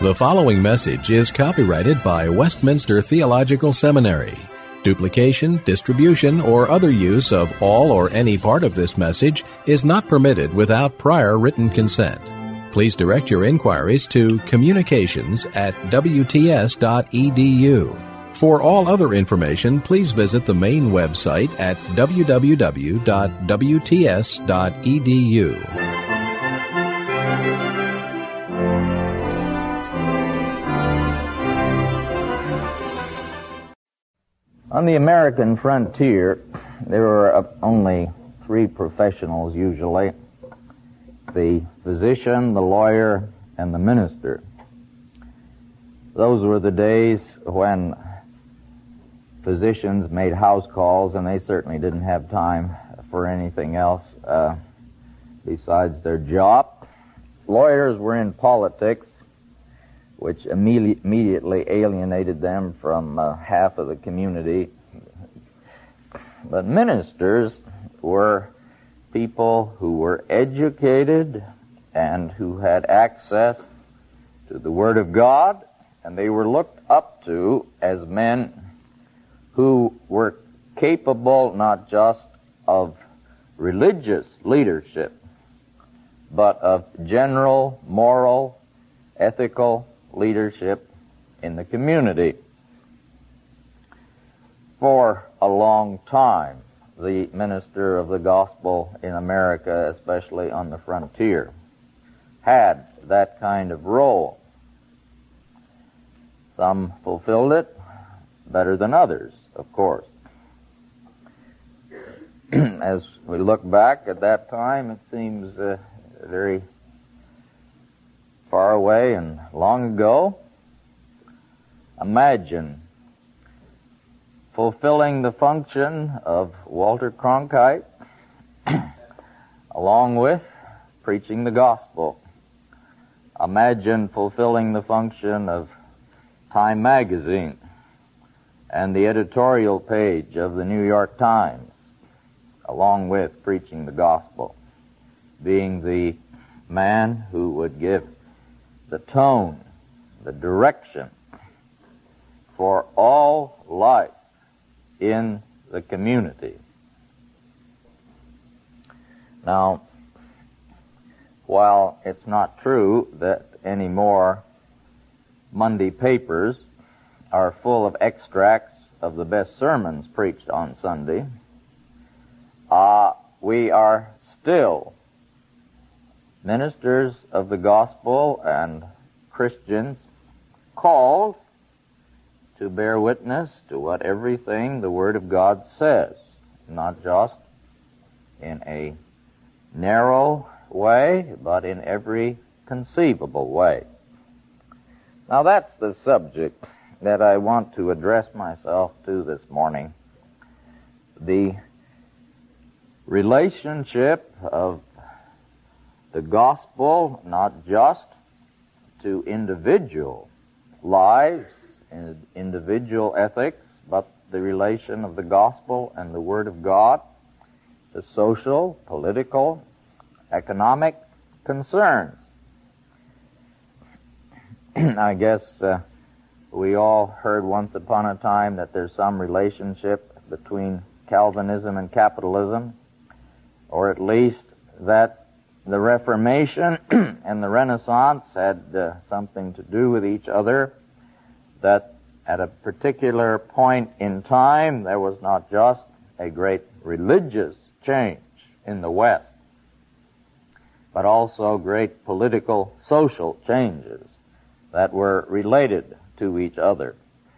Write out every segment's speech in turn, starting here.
The following message is copyrighted by Westminster Theological Seminary. Duplication, distribution, or other use of all or any part of this message is not permitted without prior written consent. Please direct your inquiries to communications@wts.edu. For all other information, please visit the main website at www.wts.edu. On the American frontier, there were only three professionals usually: the physician, the lawyer, and the minister. Those were the days when physicians made house calls, and they certainly didn't have time for anything else besides their job. Lawyers were in politics, which immediately alienated them from half of the community. But ministers were people who were educated and who had access to the Word of God, and they were looked up to as men who were capable not just of religious leadership, but of general moral, ethical leadership in the community. For a long time, the minister of the gospel in America, especially on the frontier, had that kind of role. Some fulfilled it better than others, of course. As we look back at that time, it seems very far away and long ago. Imagine fulfilling the function of Walter Cronkite along with preaching the gospel. Imagine fulfilling the function of Time magazine and the editorial page of the New York Times along with preaching the gospel, being the man who would give the tone, the direction for all life in the community. Now, while it's not true that any more Monday papers are full of extracts of the best sermons preached on Sunday, we are still ministers of the gospel and Christians called to bear witness to what everything the Word of God says, not just in a narrow way, but in every conceivable way. Now that's the subject that I want to address myself to this morning. The relationship of the gospel, not just to individual lives and individual ethics, but the relation of the gospel and the Word of God to social, political, economic concerns. I guess we all heard once upon a time that there's some relationship between Calvinism and capitalism, or at least that the Reformation and the Renaissance had something to do with each other, that at a particular point in time there was not just a great religious change in the West, but also great political, social changes that were related to each other.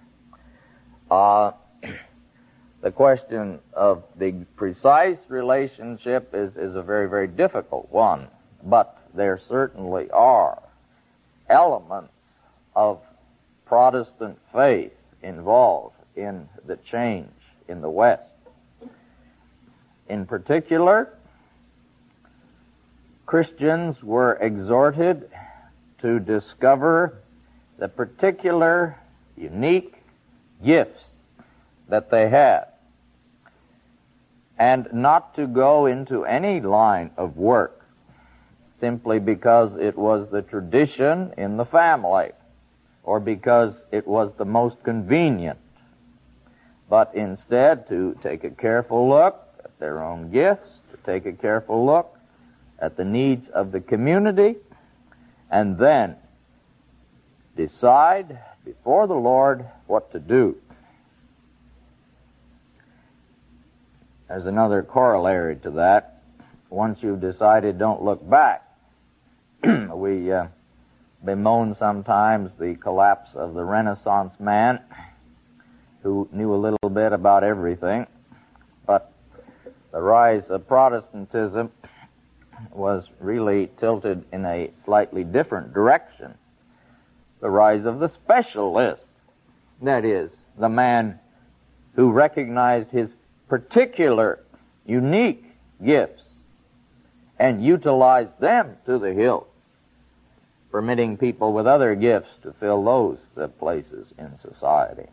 The question of the precise relationship is a very, very difficult one, but there certainly are elements of Protestant faith involved in the change in the West. In particular, Christians were exhorted to discover the particular unique gifts that they had, and not to go into any line of work simply because it was the tradition in the family, or because it was the most convenient, but instead to take a careful look at their own gifts, to take a careful look at the needs of the community, and then decide before the Lord what to do. There's another corollary to that. Once you've decided, don't look back. We bemoan sometimes the collapse of the Renaissance man who knew a little bit about everything, but the rise of Protestantism was really tilted in a slightly different direction. The rise of the specialist, that is, the man who recognized his particular, unique gifts and utilized them to the hilt, permitting people with other gifts to fill those places in society.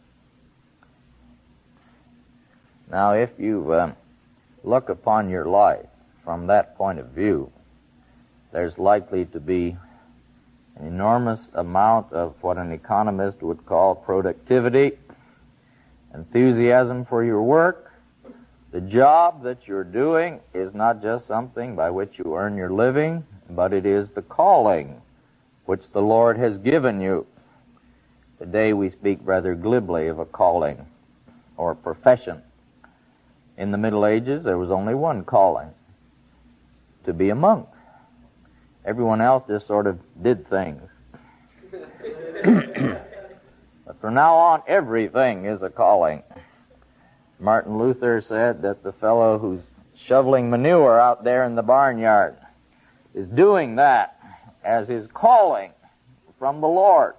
Now, if you look upon your life from that point of view, there's likely to be an enormous amount of what an economist would call productivity, enthusiasm for your work. The job that you're doing is not just something by which you earn your living, but it is the calling which the Lord has given you. Today we speak rather glibly of a calling or a profession. In the Middle Ages, there was only one calling, to be a monk. Everyone else just sort of did things. But from now on, everything is a calling. Martin Luther said that the fellow who's shoveling manure out there in the barnyard is doing that as his calling from the Lord.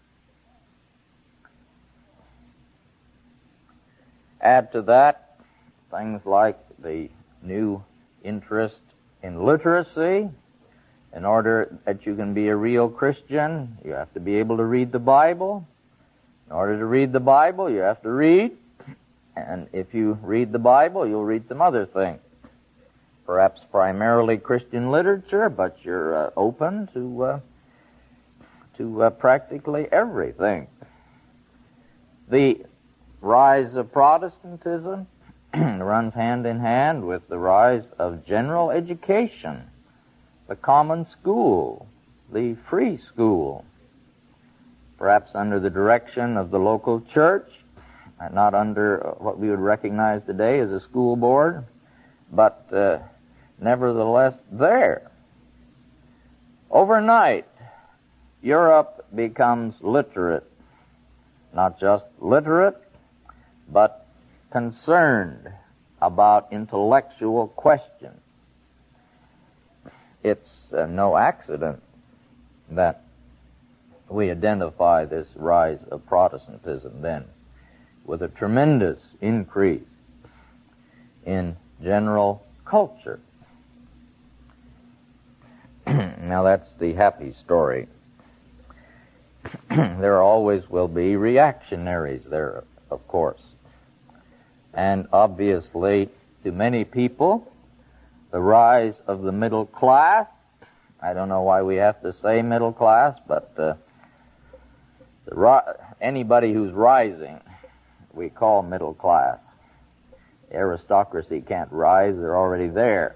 Add to that things like the new interest in literacy. In order that you can be a real Christian, you have to be able to read the Bible. In order to read the Bible, you have to read. And if you read the Bible, you'll read some other things. Perhaps primarily Christian literature, but you're open to practically everything. The rise of Protestantism runs hand in hand with the rise of general education, the common school, the free school, perhaps under the direction of the local church, and not under what we would recognize today as a school board, but nevertheless there. Overnight, Europe becomes literate, not just literate, but concerned about intellectual questions. It's no accident that we identify this rise of Protestantism then with a tremendous increase in general culture. Now that's the happy story. There always will be reactionaries there, of course. And obviously, to many people, the rise of the middle class, I don't know why we have to say middle class, but anybody who's rising, we call middle class. The aristocracy can't rise, they're already there.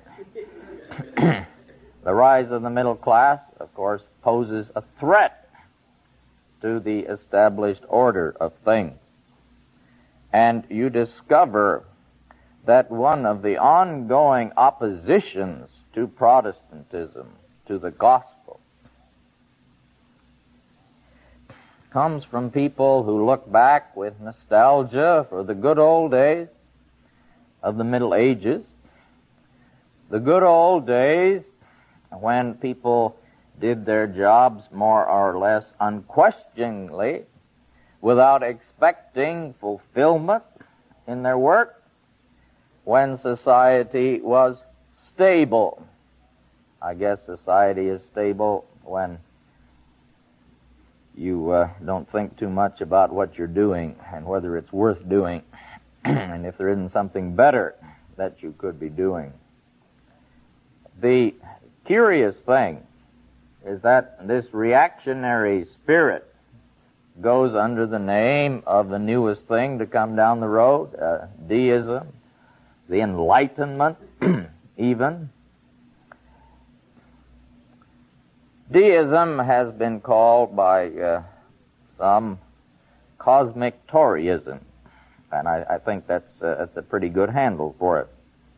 The rise of the middle class, of course, poses a threat to the established order of things. And you discover that one of the ongoing oppositions to Protestantism, to the gospel, comes from people who look back with nostalgia for the good old days of the Middle Ages, the good old days when people did their jobs more or less unquestioningly, without expecting fulfillment in their work, when society was stable. I guess society is stable when you don't think too much about what you're doing and whether it's worth doing, and if there isn't something better that you could be doing. The curious thing is that this reactionary spirit goes under the name of the newest thing to come down the road, deism, the Enlightenment, even. Deism has been called by some cosmic Toryism, and I think that's a pretty good handle for it.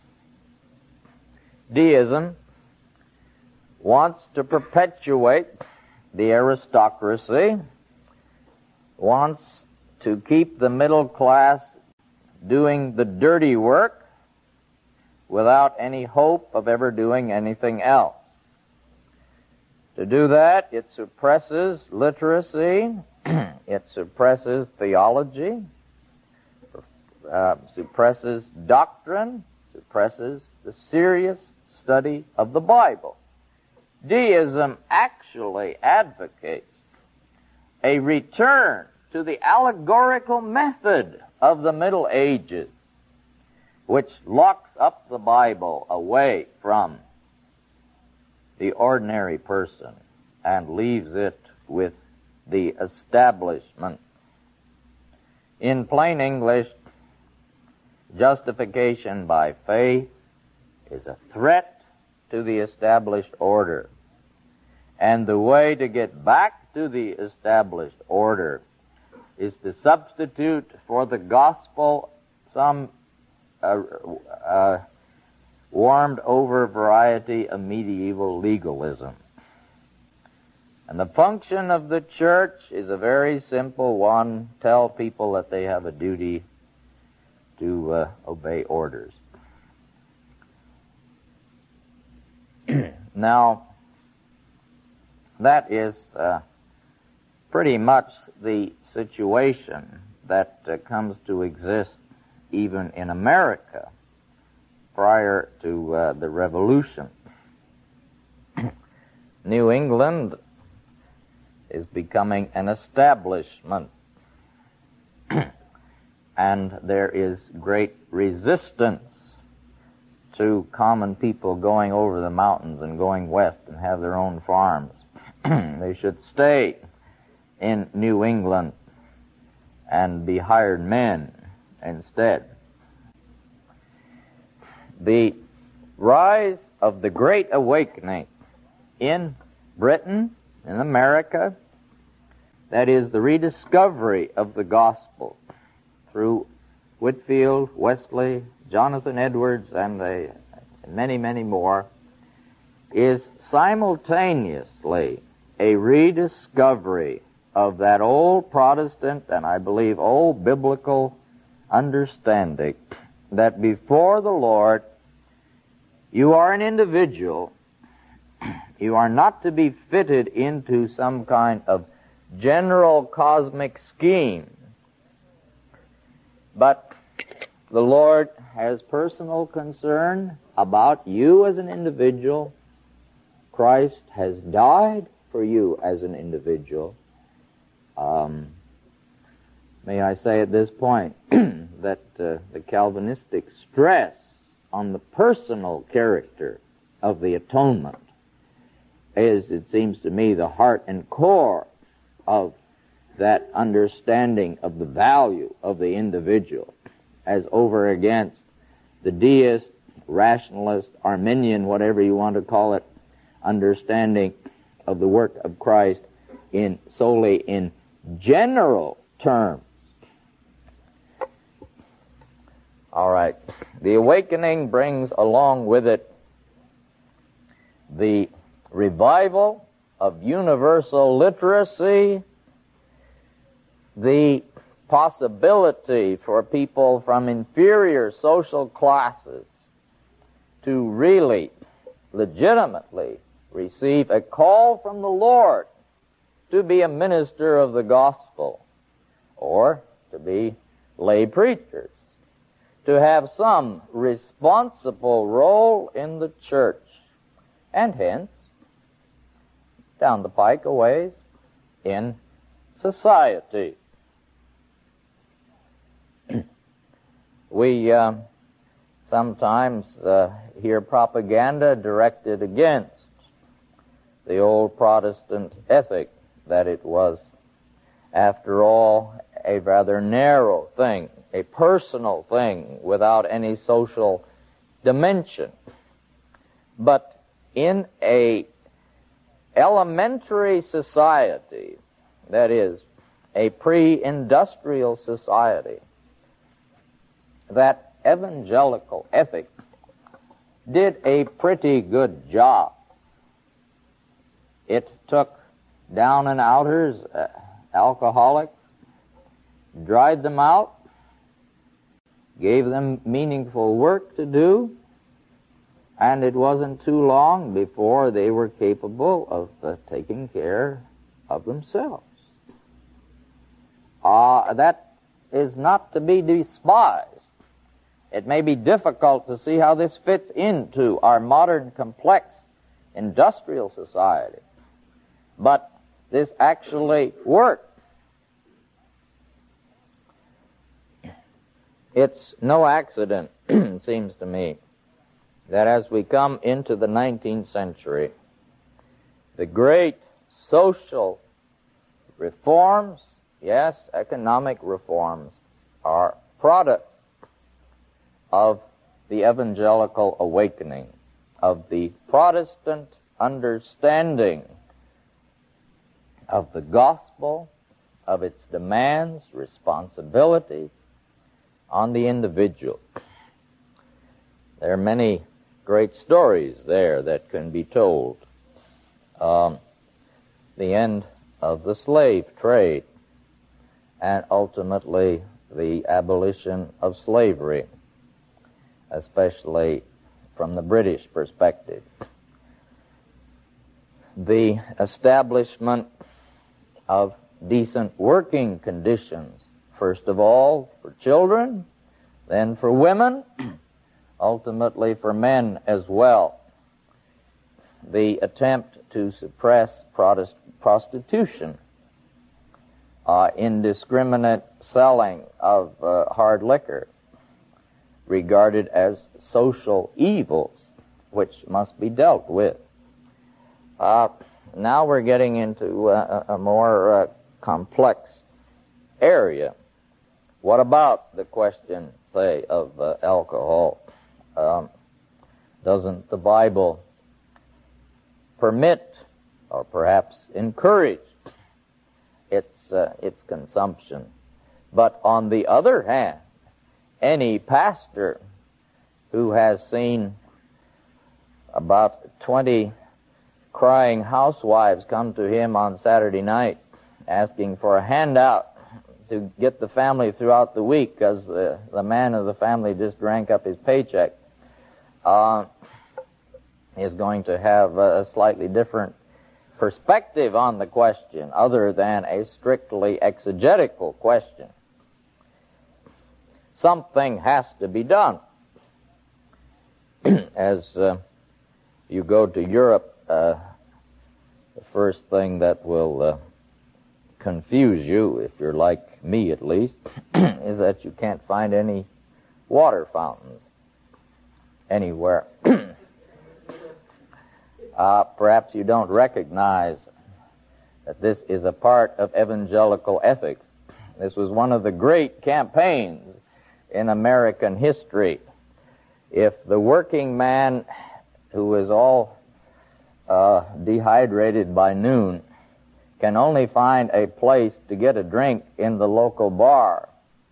Deism wants to perpetuate the aristocracy, wants to keep the middle class doing the dirty work without any hope of ever doing anything else. To do that, it suppresses literacy, it suppresses theology, suppresses doctrine, suppresses the serious study of the Bible. Deism actually advocates a return to the allegorical method of the Middle Ages, which locks up the Bible away from the ordinary person and leaves it with the establishment. In plain English, justification by faith is a threat to the established order. And the way to get back to the established order is to substitute for the gospel some warmed over variety of medieval legalism. And the function of the church is a very simple one: tell people that they have a duty to obey orders. Now, that is pretty much the situation that comes to exist even in America prior to the Revolution. New England is becoming an establishment, and there is great resistance to common people going over the mountains and going west and have their own farms. They should stay in New England and be hired men instead. The rise of the Great Awakening in Britain, in America, that is the rediscovery of the gospel through Whitefield, Wesley, Jonathan Edwards, and many, many more, is simultaneously a rediscovery of that old Protestant, and I believe old biblical understanding that before the Lord you are an individual. You are not to be fitted into some kind of general cosmic scheme, but the Lord has personal concern about you as an individual. Christ has died for you as an individual. May I say at this point that the Calvinistic stress on the personal character of the atonement is, it seems to me, the heart and core of that understanding of the value of the individual, as over against the deist, rationalist, Arminian, whatever you want to call it, understanding of the work of Christ solely in general terms. All right. The awakening brings along with it the revival of universal literacy, the possibility for people from inferior social classes to really, legitimately receive a call from the Lord to be a minister of the gospel, or to be lay preachers, to have some responsible role in the church, and hence, down the pike a ways, in society. We sometimes hear propaganda directed against the old Protestant ethic that it was after all, a rather narrow thing, a personal thing without any social dimension. But in a elementary society, that is, a pre-industrial society, that evangelical ethic did a pretty good job. It took down and outers, alcoholics, dried them out, gave them meaningful work to do, and it wasn't too long before they were capable of taking care of themselves. That is not to be despised. It may be difficult to see how this fits into our modern complex industrial society, but this actually worked. It's no accident, it seems to me, that as we come into the 19th century, the great social reforms, yes, economic reforms, are products of the evangelical awakening, of the Protestant understanding of the gospel, of its demands, responsibilities on the individual. There are many great stories there that can be told. The end of the slave trade, and ultimately the abolition of slavery, especially from the British perspective. The establishment of decent working conditions, first of all for children, then for women, ultimately for men as well. The attempt to suppress prostitution, indiscriminate selling of hard liquor, regarded as social evils which must be dealt with. Now we're getting into a more complex area. What about the question, say, of alcohol? Doesn't the Bible permit, or perhaps encourage, its consumption? But on the other hand, any pastor who has seen about 20 crying housewives come to him on Saturday night asking for a handout to get the family throughout the week because the man of the family just drank up his paycheck, is going to have a slightly different perspective on the question other than a strictly exegetical question. Something has to be done. As you go to Europe, the first thing that will confuse you, if you're like me at least, is that you can't find any water fountains anywhere. Perhaps you don't recognize that this is a part of evangelical ethics. This was one of the great campaigns in American history. If the working man who is all dehydrated by noon can only find a place to get a drink in the local bar,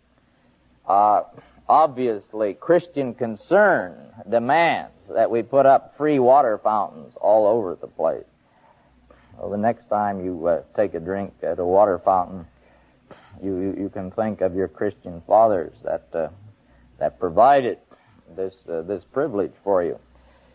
obviously Christian concern demands that we put up free water fountains all over the place. Well, the next time you take a drink at a water fountain, you can think of your Christian fathers that provided this privilege for you.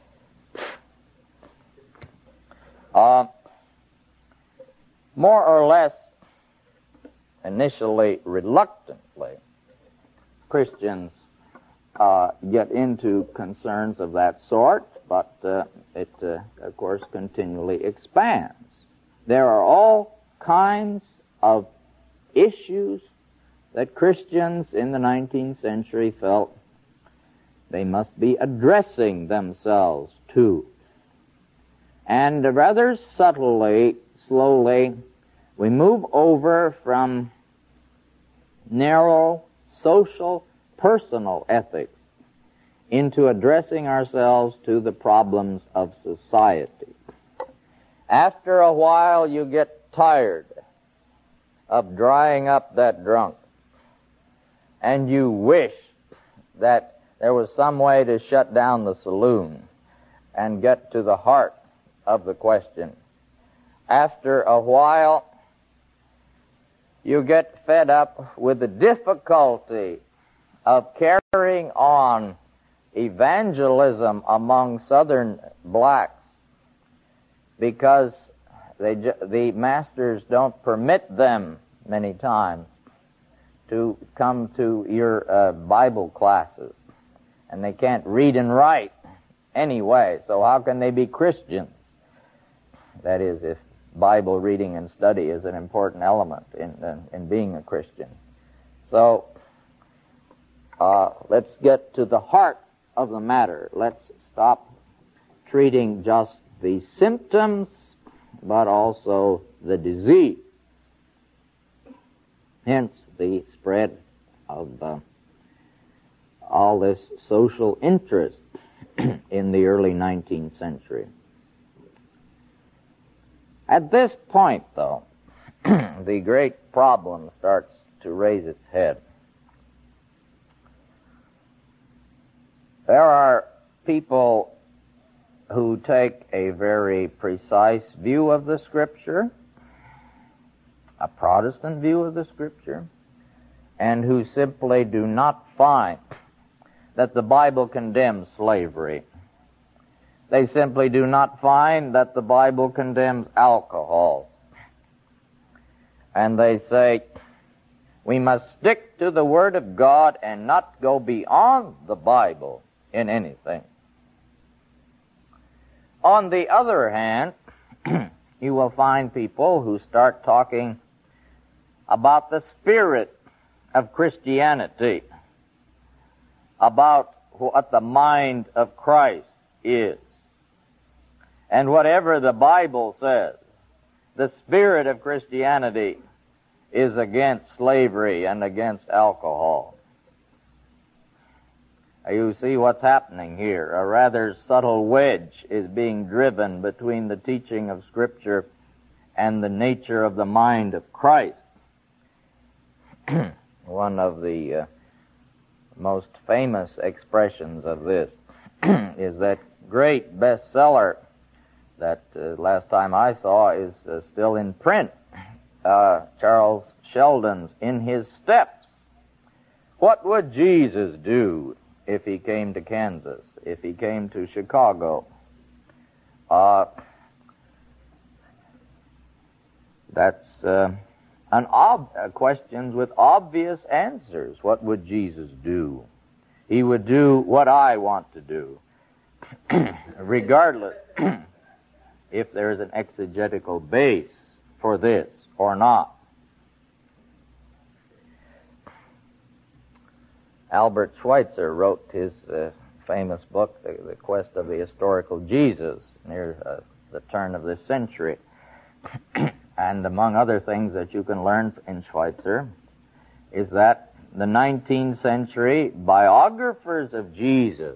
More or less initially reluctantly, Christians get into concerns of that sort, but it, of course, continually expands. There are all kinds of issues that Christians in the 19th century felt they must be addressing themselves to. And rather subtly, slowly, We move over from narrow social, personal ethics into addressing ourselves to the problems of society. After a while, you get tired of drying up that drunk, and you wish that there was some way to shut down the saloon and get to the heart of the question. After a while, you get fed up with the difficulty of carrying on evangelism among Southern blacks because the masters don't permit them many times to come to your Bible classes, and they can't read and write anyway, so how can they be Christians? That is, if Bible reading and study is an important element in being a Christian. So, let's get to the heart of the matter. Let's stop treating just the symptoms, but also the disease. Hence the spread of all this social interest in the early 19th century. At this point, though, the great problem starts to raise its head. There are people who take a very precise view of the Scripture, a Protestant view of the Scripture, and who simply do not find that the Bible condemns slavery. They simply do not find that the Bible condemns alcohol. And they say, we must stick to the Word of God and not go beyond the Bible in anything. On the other hand, you will find people who start talking about the spirit of Christianity, about what the mind of Christ is. And whatever the Bible says, the spirit of Christianity is against slavery and against alcohol. You see what's happening here. A rather subtle wedge is being driven between the teaching of Scripture and the nature of the mind of Christ. One of the most famous expressions of this is that great bestseller that last time I saw is still in print, Charles Sheldon's In His Steps. What would Jesus do if he came to Kansas, if he came to Chicago? That's questions with obvious answers. What would Jesus do? He would do what I want to do, regardless if there is an exegetical base for this or not. Albert Schweitzer wrote his famous book, The Quest of the Historical Jesus, near the turn of this century. And among other things that you can learn in Schweitzer is that the 19th century biographers of Jesus,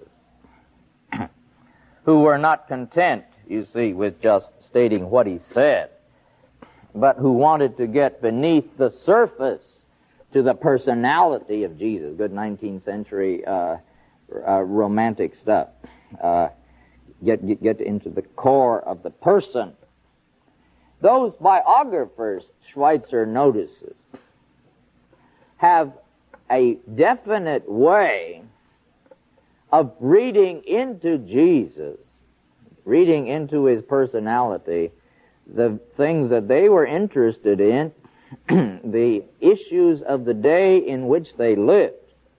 who were not content, you see, with just stating what he said, but who wanted to get beneath the surface to the personality of Jesus, good 19th century romantic stuff, get into the core of the person. Those biographers, Schweitzer notices, have a definite way of reading into Jesus, reading into his personality, the things that they were interested in, the issues of the day in which they lived.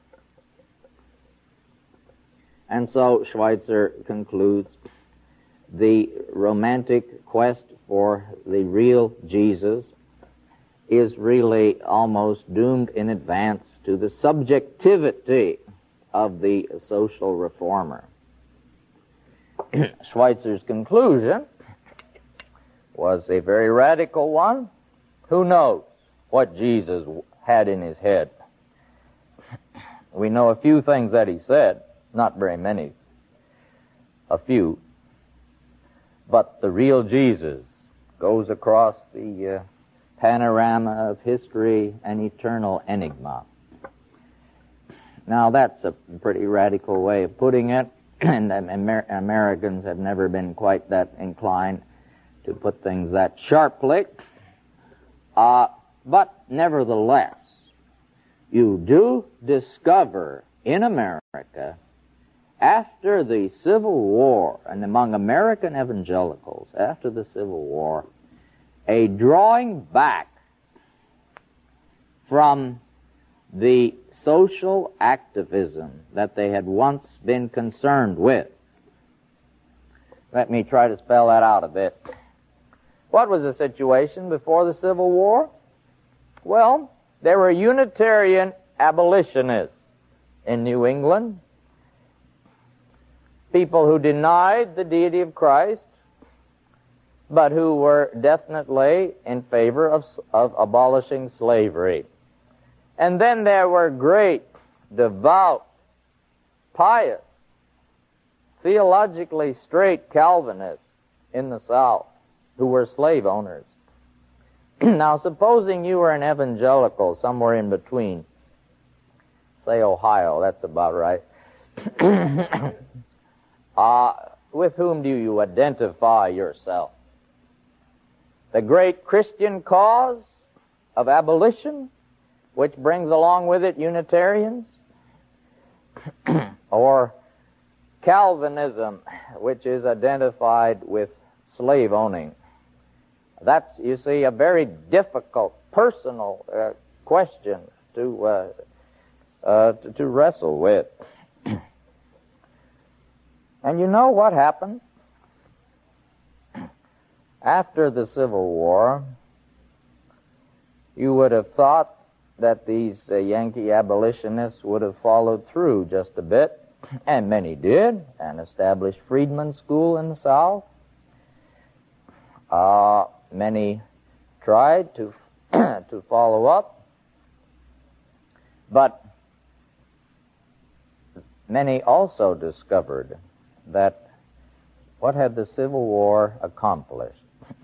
And so Schweitzer concludes the romantic quest for the real Jesus is really almost doomed in advance to the subjectivity of the social reformer. Schweitzer's conclusion was a very radical one. Who knows what Jesus had in his head? We know a few things that he said, not very many, a few. But the real Jesus goes across the panorama of history, an eternal enigma. Now that's a pretty radical way of putting it, and Americans have never been quite that inclined to put things that sharply. But nevertheless, you do discover in America, after the Civil War, and among American evangelicals after the Civil War, a drawing back from the social activism that they had once been concerned with. Let me try to spell that out a bit. What was the situation before the Civil War? Well, there were Unitarian abolitionists in New England, people who denied the deity of Christ, but who were definitely in favor of abolishing slavery. And then there were great, devout, pious, theologically straight Calvinists in the South who were slave owners. Now, supposing you were an evangelical somewhere in between, say Ohio, that's about right, with whom do you identify yourself? The great Christian cause of abolition, which brings along with it Unitarians, or Calvinism, which is identified with slave owning? That's, you see, a very difficult personal question to wrestle with. And you know what happened? After the Civil War, you would have thought that these Yankee abolitionists would have followed through just a bit, and many did, and established Freedmen's School in the South. Many tried to follow up, but many also discovered that what had the Civil War accomplished?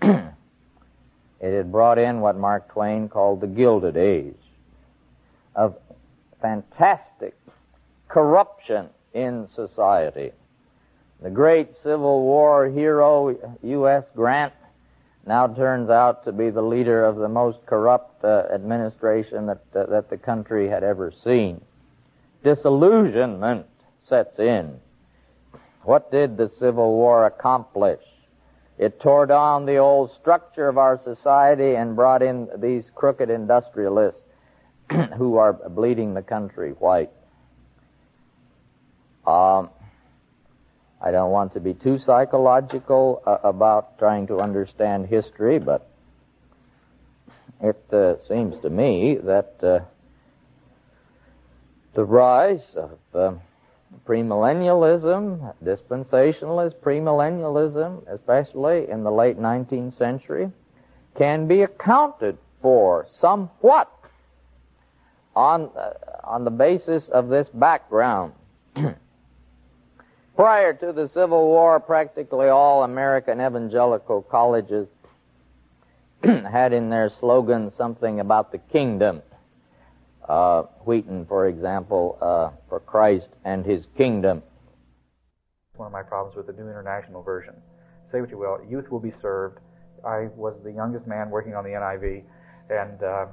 It had brought in what Mark Twain called the Gilded Age of fantastic corruption in society. The great Civil War hero, U.S. Grant, now turns out to be the leader of the most corrupt administration that the country had ever seen. Disillusionment sets in. What did the Civil War accomplish? It tore down the old structure of our society and brought in these crooked industrialists who are bleeding the country white. I don't want to be too psychological about trying to understand history, but it seems to me that the rise of premillennialism, dispensationalist premillennialism, especially in the late 19th century, can be accounted for somewhat on the basis of this background. Prior to the Civil War, practically all American evangelical colleges had in their slogan something about the kingdom. Wheaton, for example, for Christ and His kingdom. One of my problems with the New International Version. Say what you will, youth will be served. I was the youngest man working on the NIV, and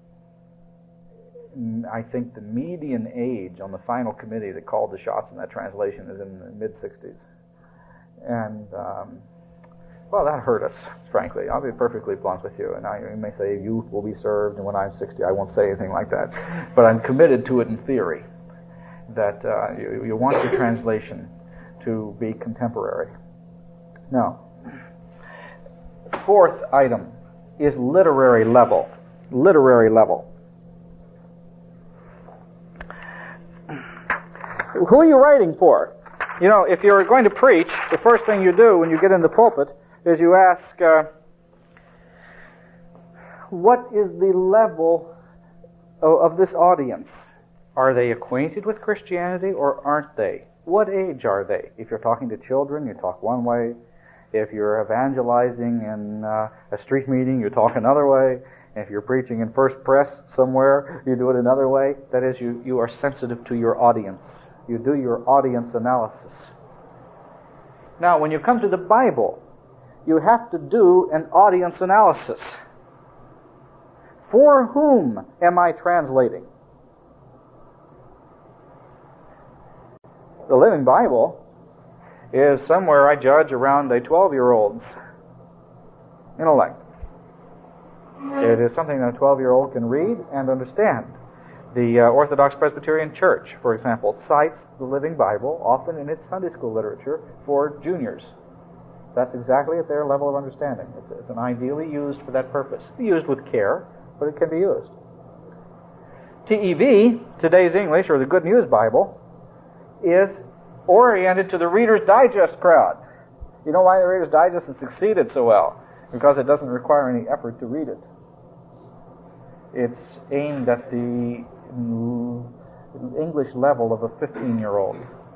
I think the median age on the final committee that called the shots in that translation is in the mid-60s. And, well, that hurt us, frankly. I'll be perfectly blunt with you. And you may say youth will be served, and when I'm 60 I won't say anything like that. But I'm committed to it in theory, that you want your translation to be contemporary. Now, fourth item is literary level. Literary level. Who are you writing for? You know, if you're going to preach, the first thing you do when you get in the pulpit is you ask, what is the level of this audience? Are they acquainted with Christianity or aren't they? What age are they? If you're talking to children, you talk one way. If you're evangelizing in a street meeting, you talk another way. If you're preaching in First Press somewhere, you do it another way. That is, you are sensitive to your audience. You do your audience analysis. Now, when you come to the Bible, you have to do an audience analysis. For whom am I translating? The Living Bible is somewhere, I judge, around a 12-year-old's intellect. It is something that a 12-year-old can read and understand. The Orthodox Presbyterian Church, for example, cites the Living Bible often in its Sunday school literature for juniors. That's exactly at their level of understanding. It's an ideally used for that purpose. Used with care, but it can be used. TEV, Today's English, or the Good News Bible, is oriented to the Reader's Digest crowd. You know why the Reader's Digest has succeeded so well? Because it doesn't require any effort to read it. It's aimed at the English level of a 15-year-old.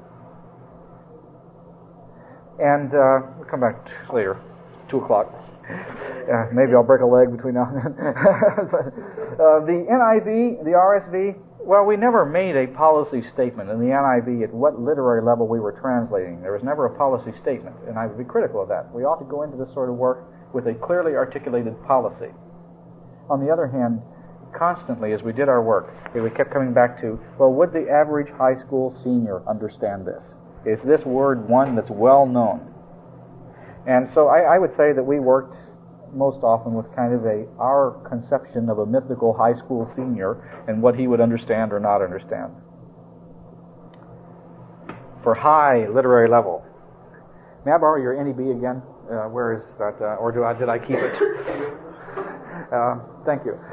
And we'll come back later, 2 o'clock. Maybe I'll break a leg between now and then. The NIV, the RSV, well, we never made a policy statement in the NIV at what literary level we were translating. There was never a policy statement, and I would be critical of that. We ought to go into this sort of work with a clearly articulated policy. On the other hand, constantly as we did our work, we kept coming back to, well, would the average high school senior understand this? Is this word one that's well known? And so I would say that we worked most often with kind of our conception of a mythical high school senior and what he would understand or not understand. For high literary level. May I borrow your NEB again? Where is that? Or did I keep it? Thank you.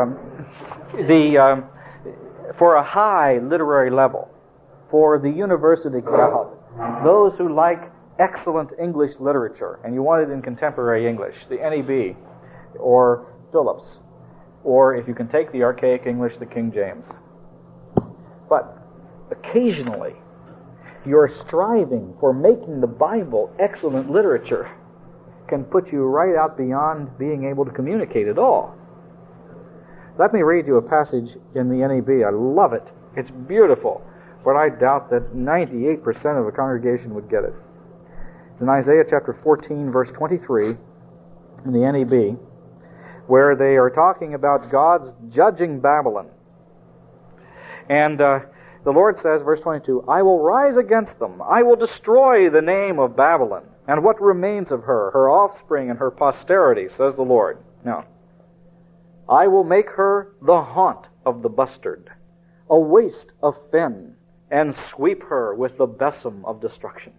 For a high literary level, for the university crowd, those who like excellent English literature, and you want it in contemporary English, the NEB, or Phillips, or if you can take the archaic English, the King James. But occasionally, your striving for making the Bible excellent literature can put you right out beyond being able to communicate at all. Let me read you a passage in the NEB. I love it. It's beautiful, but I doubt that 98% of the congregation would get it. It's in Isaiah chapter 14, verse 23, in the NEB, where they are talking about God's judging Babylon. And the Lord says, verse 22, I will rise against them. I will destroy the name of Babylon, and what remains of her, her offspring and her posterity, says the Lord. Now, I will make her the haunt of the bustard, a waste of fen, and sweep her with the besom of destruction.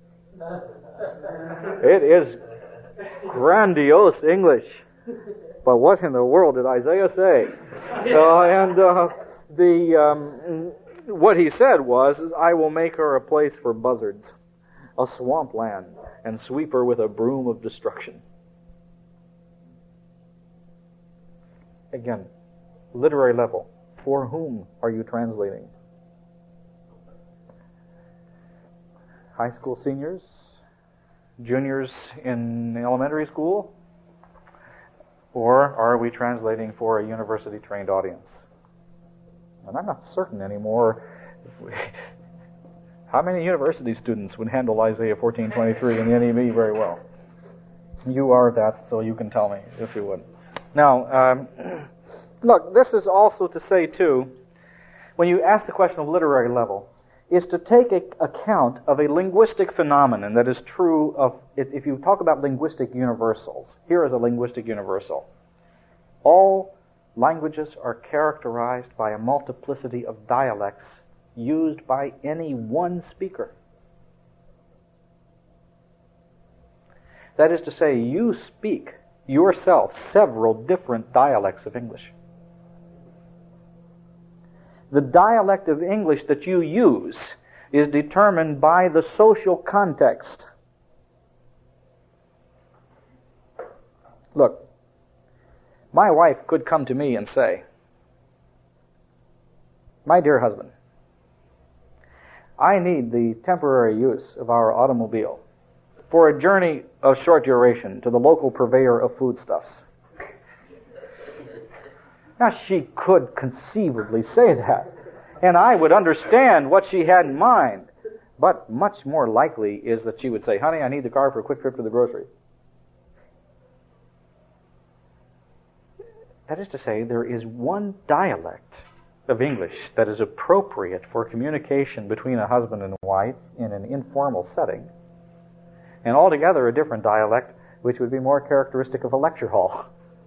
It is grandiose English. But what in the world did Isaiah say? What he said was, I will make her a place for buzzards, a swampland, and sweep her with a broom of destruction. Again, literary level. For whom are you translating? High school seniors? Juniors in elementary school? Or are we translating for a university-trained audience? And I'm not certain anymore how many university students would handle Isaiah 14:23 in the NEB very well. You are that, so you can tell me if you would. Now, look, this is also to say, too, when you ask the question of literary level, is to take account of a linguistic phenomenon that is true of, if you talk about linguistic universals, here is a linguistic universal. All languages are characterized by a multiplicity of dialects used by any one speaker. That is to say, you speak yourself several different dialects of English. The dialect of English that you use is determined by the social context. Look, My wife could come to me and say, "My dear husband, I need the temporary use of our automobile for a journey of short duration to the local purveyor of foodstuffs." Now, she could conceivably say that, and I would understand what she had in mind, but much more likely is that she would say, "Honey, I need the car for a quick trip to the grocery." That is to say, there is one dialect of English that is appropriate for communication between a husband and wife in an informal setting, and altogether a different dialect which would be more characteristic of a lecture hall.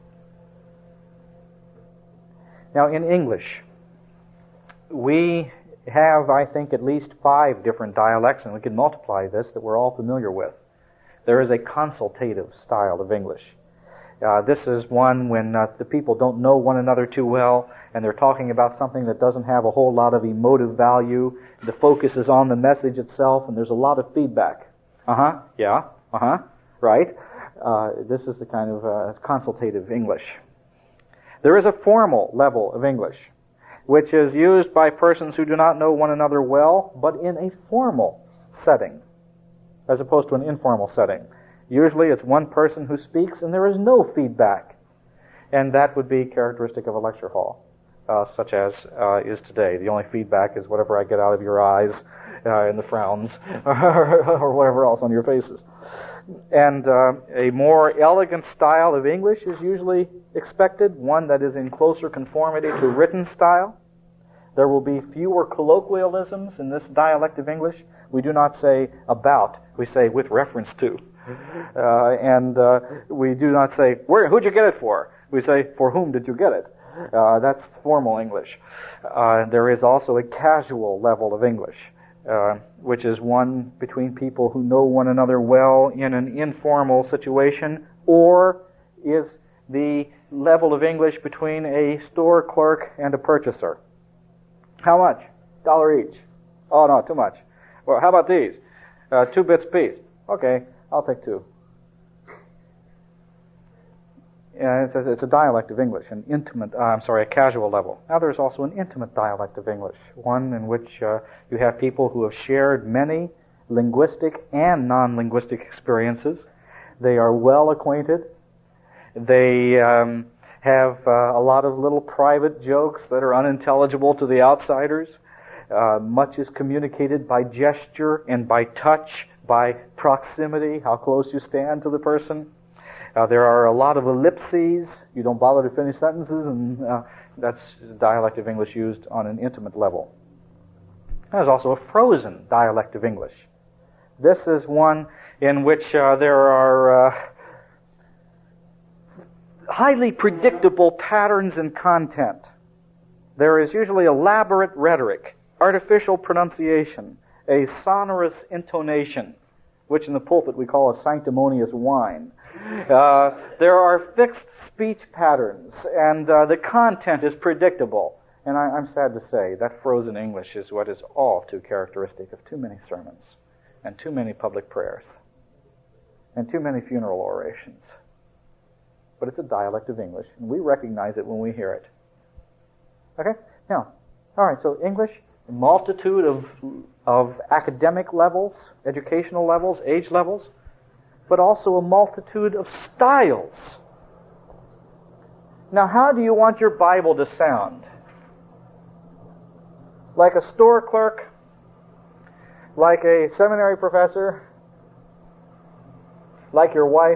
Now, in English, we have, I think, at least 5 different dialects, and we can multiply this, that we're all familiar with. There is a consultative style of English. This is one when the people don't know one another too well, and they're talking about something that doesn't have a whole lot of emotive value. The focus is on the message itself, and there's a lot of feedback. Yeah, right. This is the kind of consultative English. There is a formal level of English, which is used by persons who do not know one another well, but in a formal setting, as opposed to an informal setting. Usually it's one person who speaks and there is no feedback. And that would be characteristic of a lecture hall, such as is today. The only feedback is whatever I get out of your eyes and the frowns or whatever else on your faces. And a more elegant style of English is usually expected, one that is in closer conformity to written style. There will be fewer colloquialisms in this dialect of English. We do not say about, we say with reference to. And we do not say, who'd you get it for? We say, for whom did you get it? That's formal English. There is also a casual level of English, which is one between people who know one another well in an informal situation, or is the level of English between a store clerk and a purchaser. How much? $1 each. Oh, no, too much. Well, how about these? 2 bits apiece. Okay, I'll take 2. Yeah, it's a dialect of English, a casual level. Now there's also an intimate dialect of English, one in which you have people who have shared many linguistic and non-linguistic experiences. They are well acquainted. They have a lot of little private jokes that are unintelligible to the outsiders. Much is communicated by gesture and by touch, by proximity, how close you stand to the person. There are a lot of ellipses. You don't bother to finish sentences, and that's the dialect of English used on an intimate level. There's also a frozen dialect of English. This is one in which there are highly predictable patterns in content. There is usually elaborate rhetoric, artificial pronunciation, a sonorous intonation, which in the pulpit we call a sanctimonious whine. There are fixed speech patterns, and the content is predictable. And I'm sad to say that frozen English is what is all too characteristic of too many sermons, and too many public prayers, and too many funeral orations. But it's a dialect of English, and we recognize it when we hear it. Okay? Now, all right, so English, a multitude of academic levels, educational levels, age levels, but also a multitude of styles. Now, how do you want your Bible to sound? Like a store clerk? Like a seminary professor? Like your wife?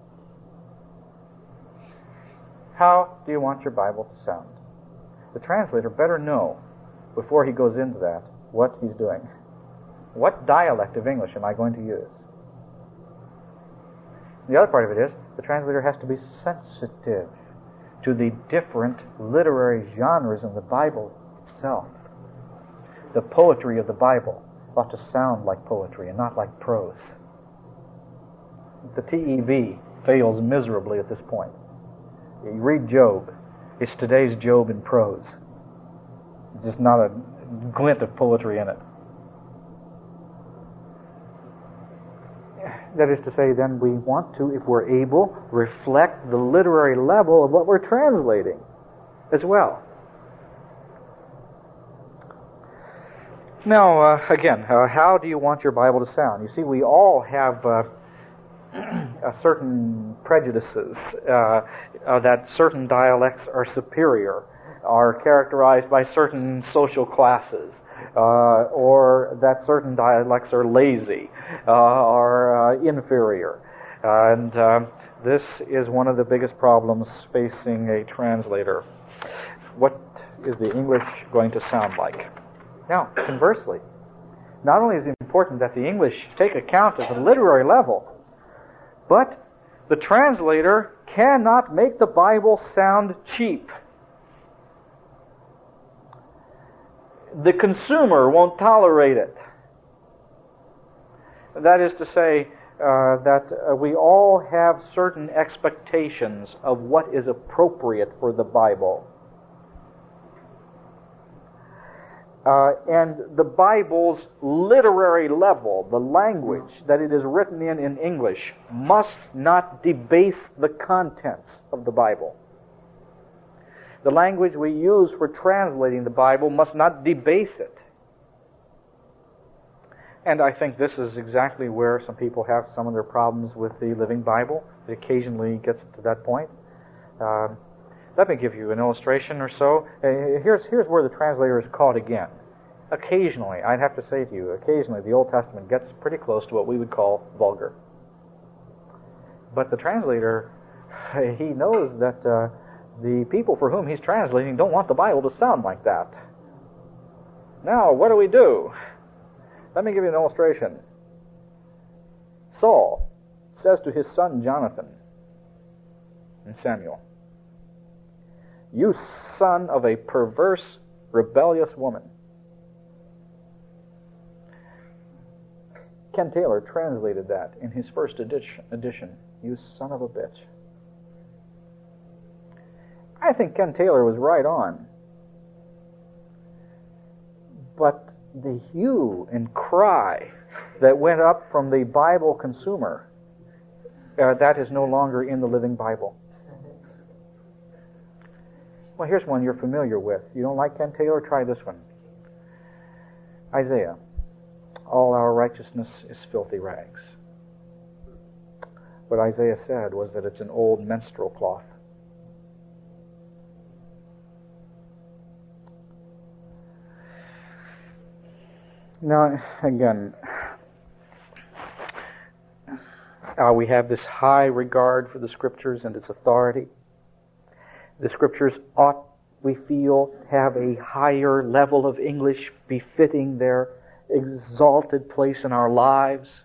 How do you want your Bible to sound? The translator better know, before he goes into that, what he's doing. What dialect of English am I going to use? The other part of it is, the translator has to be sensitive to the different literary genres in the Bible itself. The poetry of the Bible ought to sound like poetry and not like prose. The TEV fails miserably at this point. You read Job, it's today's Job in prose. Just not a glint of poetry in it. That is to say, then we want to, if we're able, reflect the literary level of what we're translating as well. Now, again, how do you want your Bible to sound? You see, we all have certain prejudices that certain dialects are superior, are characterized by certain social classes, or that certain dialects are lazy, are inferior. And this is one of the biggest problems facing a translator. What is the English going to sound like? Now, conversely, not only is it important that the English take account of the literary level, but the translator cannot make the Bible sound cheap. The consumer won't tolerate it. That is to say, that we all have certain expectations of what is appropriate for the Bible. And the Bible's literary level, the language that it is written in English, must not debase the contents of the Bible. The language we use for translating the Bible must not debase it. And I think this is exactly where some people have some of their problems with the Living Bible. It occasionally gets to that point. Let me give you an illustration or so. Here's where the translator is caught again. Occasionally, I'd have to say to you, occasionally the Old Testament gets pretty close to what we would call vulgar. But the translator, he knows that the people for whom he's translating don't want the Bible to sound like that. Now, what do? Let me give you an illustration. Saul says to his son Jonathan in Samuel, "You son of a perverse, rebellious woman." Ken Taylor translated that in his first edition, "You son of a bitch." I think Ken Taylor was right on. But the hue and cry that went up from the Bible consumer, that is no longer in the Living Bible. Well, here's one you're familiar with. You don't like Ken Taylor? Try this one. Isaiah. "All our righteousness is filthy rags." What Isaiah said was that it's an old menstrual cloth. Now, again, we have this high regard for the Scriptures and its authority. The Scriptures ought, we feel, have a higher level of English befitting their exalted place in our lives.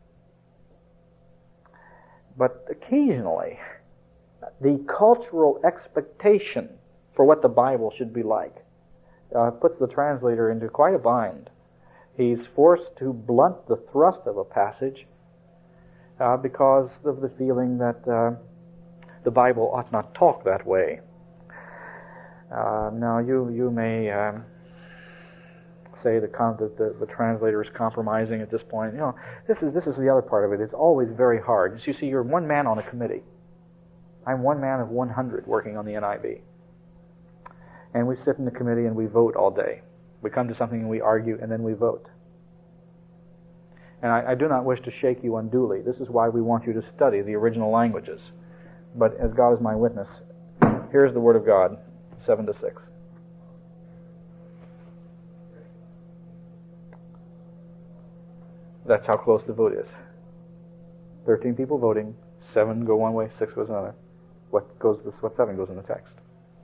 But occasionally, the cultural expectation for what the Bible should be like puts the translator into quite a bind. He's forced to blunt the thrust of a passage because of the feeling that the Bible ought not talk that way. Now, you may say the translator is compromising at this point. You know, this is the other part of it. It's always very hard. As you see, you're one man on a committee. I'm one man of 100 working on the NIV. And we sit in the committee and we vote all day. We come to something and we argue and then we vote. And I do not wish to shake you unduly. This is why we want you to study the original languages. But as God is my witness, here's the Word of God, 7-6. That's how close the vote is. 13 people voting, 7 go one way, 6 goes another. What 7 goes in the text.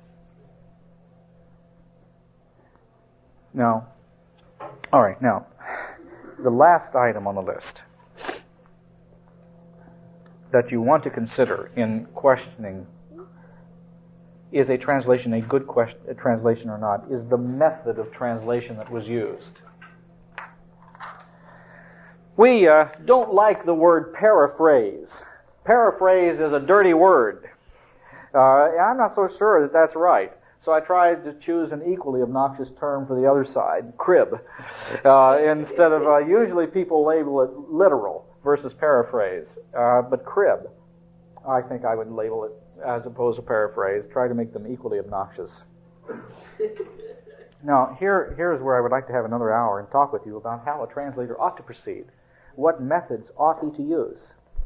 Now, all right, now, the last item on the list that you want to consider in questioning is a translation a good translation or not, is the method of translation that was used. We don't like the word paraphrase. Paraphrase is a dirty word. I'm not so sure that that's right. So I tried to choose an equally obnoxious term for the other side, crib. Instead of, usually people label it literal. versus paraphrase. But crib, I think I would label it as opposed to paraphrase. Try to make them equally obnoxious. Now, here's where I would like to have another hour and talk with you about how a translator ought to proceed. What methods ought he to use?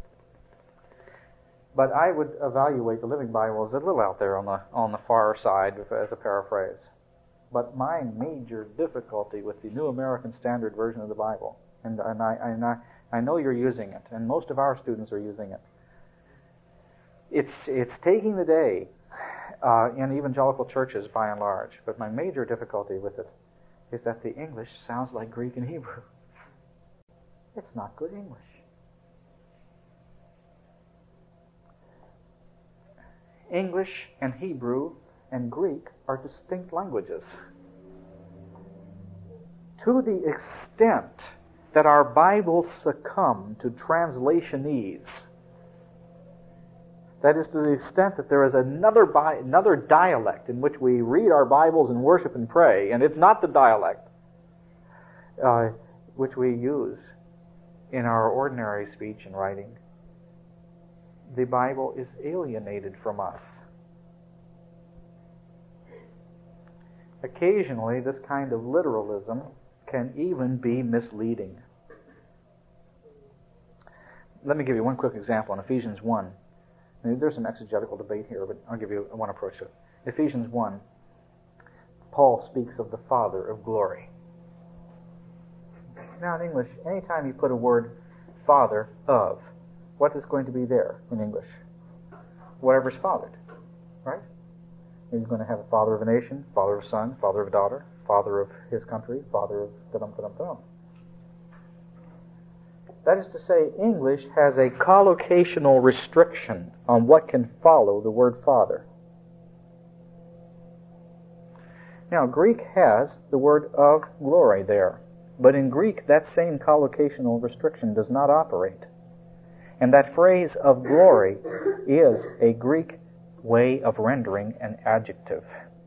But I would evaluate the Living Bible as a little out there on the far side as a paraphrase. But my major difficulty with the New American Standard Version of the Bible, and I know you're using it, and most of our students are using it. It's taking the day in evangelical churches by and large. But my major difficulty with it is that the English sounds like Greek and Hebrew. It's not good English. English and Hebrew and Greek are distinct languages. To the extent that our Bibles succumb to translationese, that is, to the extent that there is another dialect in which we read our Bibles and worship and pray, and it's not the dialect which we use in our ordinary speech and writing, the Bible is alienated from us. Occasionally, this kind of literalism can even be misleading. Let me give you one quick example in Ephesians 1. There's some exegetical debate here, but I'll give you one approach to it. Ephesians 1, Paul speaks of the Father of glory. Now in English, anytime you put a word Father of, what is going to be there in English? Whatever's fathered, right? He's going to have a father of a nation, father of a son, father of a daughter, father of his country, father of da-dum. That is to say, English has a collocational restriction on what can follow the word father. Now, Greek has the word of glory there, but in Greek that same collocational restriction does not operate. And that phrase of glory is a Greek way of rendering an adjective.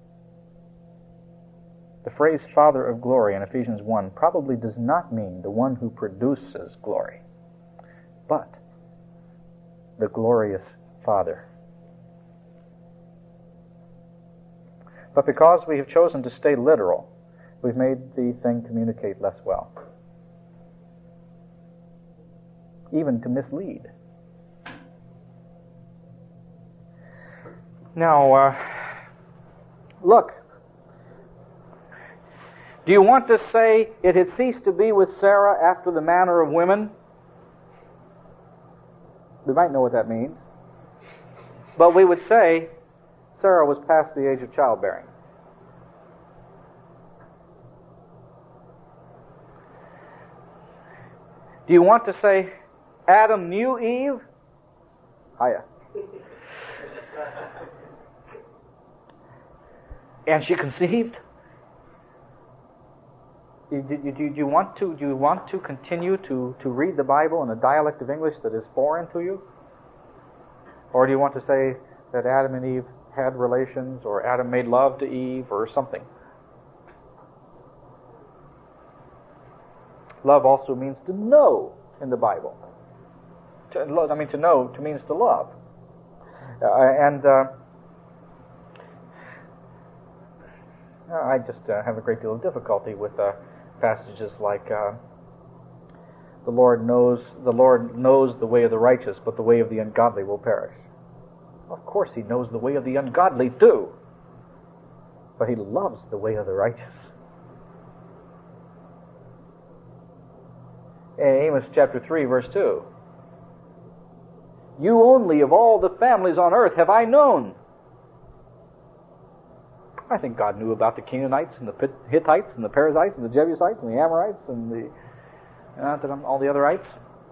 The phrase Father of glory in Ephesians 1 probably does not mean the one who produces glory, but the glorious Father. But because we have chosen to stay literal, we've made the thing communicate less well, even to mislead. Now, look. Do you want to say it had ceased to be with Sarah after the manner of women? We might know what that means. But we would say Sarah was past the age of childbearing. Do you want to say Adam knew Eve? Hiya. And she conceived? Do you want to continue to read the Bible in a dialect of English that is foreign to you? Or do you want to say that Adam and Eve had relations, or Adam made love to Eve, or something? Love also means to know in the Bible. To know means to love. I just have a great deal of difficulty with passages like the Lord knows the way of the righteous, but the way of the ungodly will perish. Of course He knows the way of the ungodly too, but He loves the way of the righteous. Amos chapter 3 verse 2. You only of all the families on earth have I known. I think God knew about the Canaanites and the Hittites and the Perizzites and the Jebusites and the Amorites and all the otherites.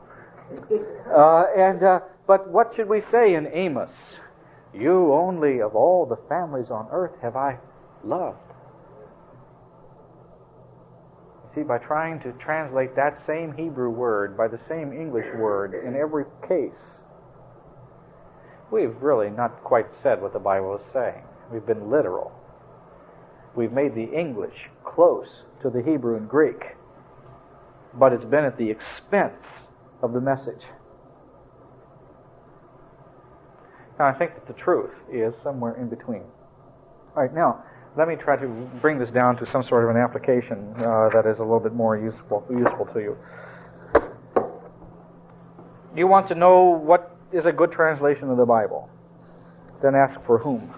But what should we say in Amos? You only of all the families on earth have I loved. You see, by trying to translate that same Hebrew word by the same English word in every case, we've really not quite said what the Bible is saying. We've been literal. We've made the English close to the Hebrew and Greek, but it's been at the expense of the message. Now, I think that the truth is somewhere in between. All right, now, let me try to bring this down to some sort of an application that is a little bit more useful to you. You want to know what is a good translation of the Bible? Then ask for whom.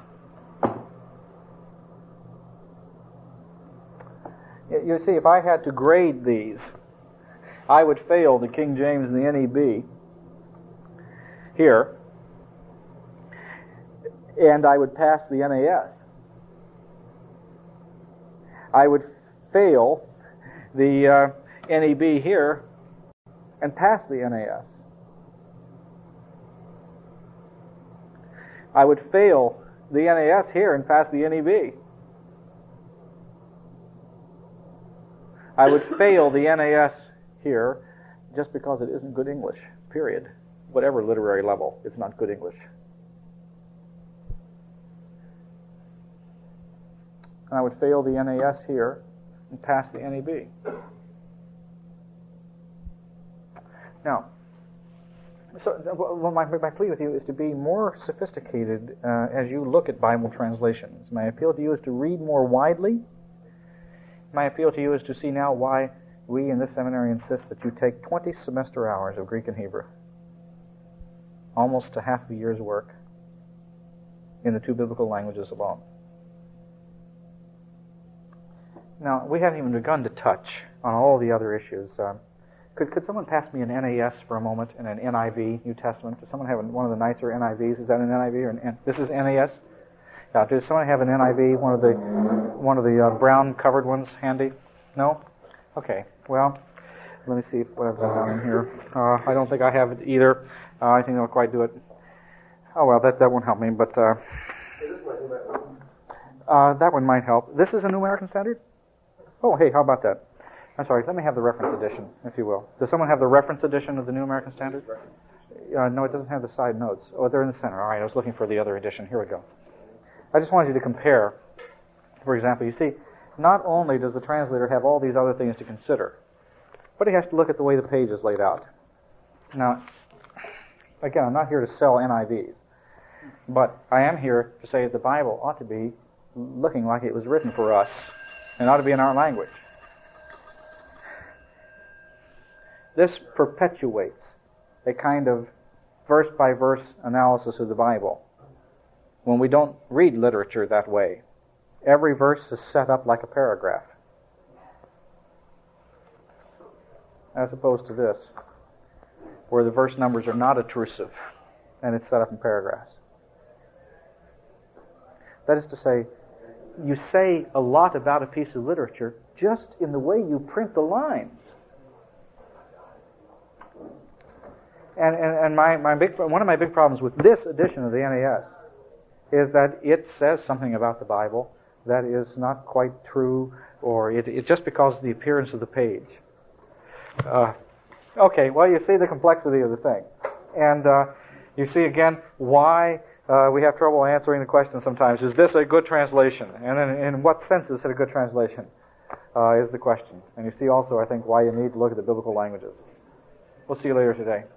You see, if I had to grade these, I would fail the King James and the NEB here, and I would pass the NAS. I would fail the NEB here and pass the NAS. I would fail the NAS here and pass the NEB. I would fail the NAS here just because it isn't good English, period. Whatever literary level, it's not good English. And I would fail the NAS here and pass the NEB. Now, my plea with you is to be more sophisticated as you look at Bible translations. My appeal to you is to read more widely. My appeal to you is to see now why we in this seminary insist that you take 20 semester hours of Greek and Hebrew, almost a half a year's work in the two biblical languages alone. Now, we haven't even begun to touch on all the other issues. Could someone pass me an NAS for a moment and an NIV, New Testament? Does someone have one of the nicer NIVs? Is that an NIV or an this is NAS? Yeah. Does someone have an NIV, one of the brown covered ones handy? No? Okay. Well, let me see what I've got down in here. I don't think I have it either. I think I'll quite do it. Oh well, that won't help me. But that one might help. This is a New American Standard? Oh, hey, how about that? I'm sorry, let me have the reference edition, if you will. Does someone have the reference edition of the New American Standard? No, it doesn't have the side notes. Oh, they're in the center. All right, I was looking for the other edition. Here we go. I just wanted you to compare. For example, you see, not only does the translator have all these other things to consider, but he has to look at the way the page is laid out. Now, again, I'm not here to sell NIVs, but I am here to say that the Bible ought to be looking like it was written for us and ought to be in our language. This perpetuates a kind of verse-by-verse analysis of the Bible when we don't read literature that way. Every verse is set up like a paragraph, as opposed to this, where the verse numbers are not intrusive and it's set up in paragraphs. That is to say, you say a lot about a piece of literature just in the way you print the lines. And one of my big problems with this edition of the NAS is that it says something about the Bible that is not quite true, or it just because of the appearance of the page. Okay, well, you see the complexity of the thing. And you see, again, why we have trouble answering the question sometimes. Is this a good translation? And in what sense is it a good translation, is the question. And you see also, I think, why you need to look at the biblical languages. We'll see you later today.